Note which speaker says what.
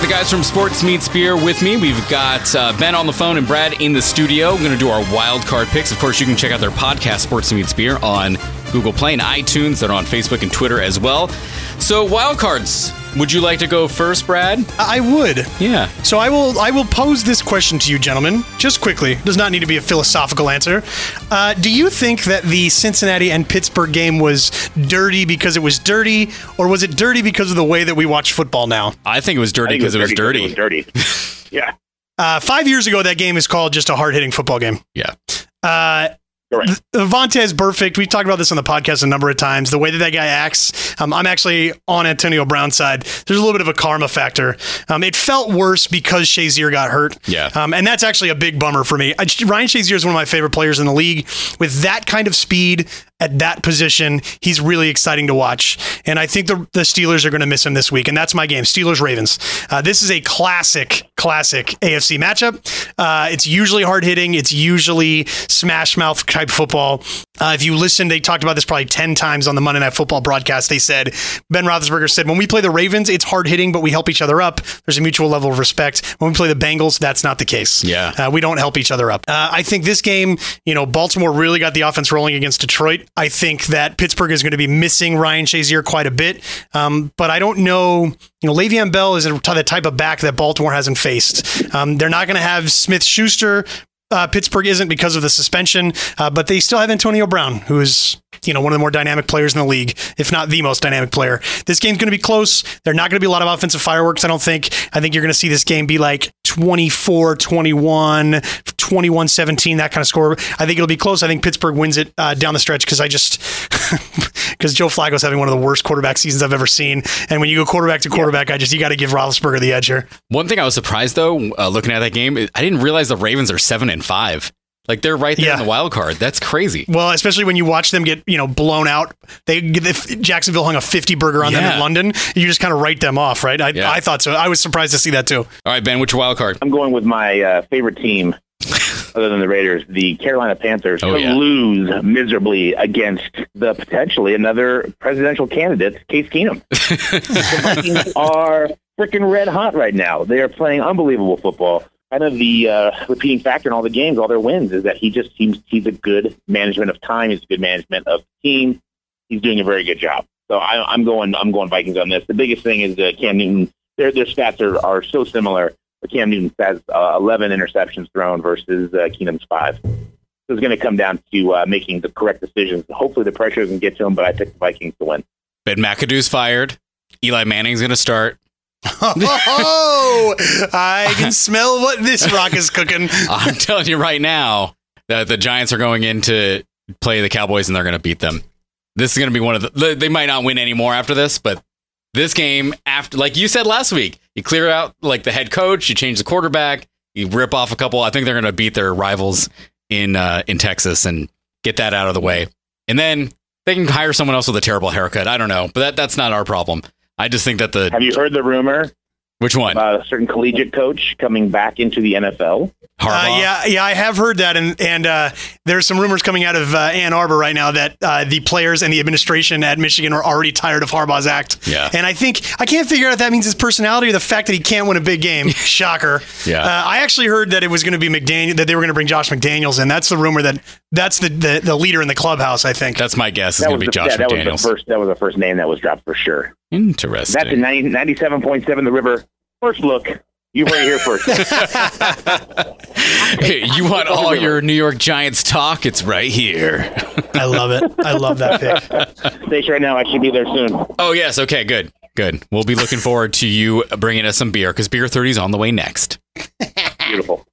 Speaker 1: the guys from Sports Meets Beer with me. We've got Ben on the phone and Brad in the studio. We're going to do our wild card picks. Of course, you can check out their podcast, Sports Meets Beer, on Google Play and iTunes. They're on Facebook and Twitter as well. So, wild cards. Would you like to go first, Brad?
Speaker 2: I would.
Speaker 1: Yeah.
Speaker 2: So I will pose this question to you, gentlemen, just quickly. Does not need to be a philosophical answer. Do you think that the Cincinnati and Pittsburgh game was dirty because it was dirty, or was it dirty because of the way that we watch football now?
Speaker 1: I think it was dirty because it was dirty.
Speaker 3: It was dirty. Yeah.
Speaker 2: 5 years ago, that game is called just a hard-hitting football game.
Speaker 1: Yeah.
Speaker 2: Correct. Vontez Burfict. We've talked about this on the podcast a number of times. The way that guy acts, I'm actually on Antonio Brown's side. There's a little bit of a karma factor. It felt worse because Shazier got hurt.
Speaker 1: Yeah.
Speaker 2: And that's actually a big bummer for me. Ryan Shazier is one of my favorite players in the league. With that kind of speed at that position, he's really exciting to watch. And I think the Steelers are going to miss him this week. And that's my game, Steelers-Ravens. This is a classic AFC matchup. It's usually hard-hitting. It's usually smash-mouth type football. If you listen, they talked about this probably 10 times on the Monday Night Football broadcast. They said, Ben Roethlisberger said, when we play the Ravens, it's hard-hitting, but we help each other up. There's a mutual level of respect. When we play the Bengals, that's not the case.
Speaker 1: Yeah.
Speaker 2: We don't help each other up. I think this game, Baltimore really got the offense rolling against Detroit. I think that Pittsburgh is going to be missing Ryan Shazier quite a bit. But I don't know. Le'Veon Bell is the type of back that Baltimore hasn't faced. They're not going to have Smith-Schuster. Pittsburgh isn't because of the suspension, but they still have Antonio Brown, who is one of the more dynamic players in the league, if not the most dynamic player. This game's going to be close. There are not going to be a lot of offensive fireworks, I don't think. I think you're going to see this game be like 24-21, 21-17, that kind of score. I think it'll be close. I think Pittsburgh wins it down the stretch because because Joe Flacco's having one of the worst quarterback seasons I've ever seen. And when you go quarterback to quarterback, you got to give Roethlisberger the edge here.
Speaker 1: One thing I was surprised, though, looking at that game, I didn't realize the Ravens are 7-5. Like, they're right there in the wild card. That's crazy.
Speaker 2: Well, especially when you watch them get, blown out. Jacksonville hung a 50 burger on them in London. You just kind of write them off, right? I thought so. I was surprised to see that, too.
Speaker 1: All right, Ben, what's your wild card?
Speaker 3: I'm going with my favorite team, other than the Raiders, the Carolina Panthers, to lose miserably against the potentially another presidential candidate, Case Keenum. The Vikings are freaking red hot right now. They are playing unbelievable football. Kind of the repeating factor in all the games, all their wins, is that he's a good management of time. He's a good management of the team. He's doing a very good job. So I'm going Vikings on this. The biggest thing is Cam Newton. Their stats are so similar. But Cam Newton has 11 interceptions thrown versus Keenum's 5. So it's going to come down to making the correct decisions. Hopefully the pressure doesn't get to him, but I pick the Vikings to win.
Speaker 1: Ben McAdoo's fired. Eli Manning's going to start.
Speaker 2: Oh, I can smell what this rock is cooking.
Speaker 1: I'm telling you right now that the Giants are going in to play the Cowboys and they're going to beat them. This is going to be one of they might not win anymore after this, but this game, after, like you said last week, you clear out like the head coach, you change the quarterback, you rip off a couple. I think they're going to beat their rivals in Texas and get that out of the way. And then they can hire someone else with a terrible haircut. I don't know, but that's not our problem. I just think that
Speaker 3: Have you heard the rumor?
Speaker 1: Which one?
Speaker 3: About a certain collegiate coach coming back into the NFL.
Speaker 2: Yeah, I have heard that, and there's some rumors coming out of Ann Arbor right now that the players and the administration at Michigan are already tired of Harbaugh's act.
Speaker 1: Yeah.
Speaker 2: And I can't figure out if that means his personality or the fact that he can't win a big game. Shocker.
Speaker 1: Yeah.
Speaker 2: I actually heard that it was going to be McDaniel, that they were going to bring Josh McDaniels in. That's the rumor that's the leader in the clubhouse, I think.
Speaker 1: That's my guess. It's going to be Josh McDaniels.
Speaker 3: That was the first name that was dropped for sure.
Speaker 1: Interesting.
Speaker 3: That's in 97.7 The River. First look. You heard it here first.
Speaker 1: Hey, you want all your New York Giants talk? It's right here.
Speaker 2: I love it. I love that pick.
Speaker 3: Station right now. I should be there soon.
Speaker 1: Oh, yes. Okay, good. We'll be looking forward to you bringing us some beer because Beer 30 is on the way next.
Speaker 3: Beautiful.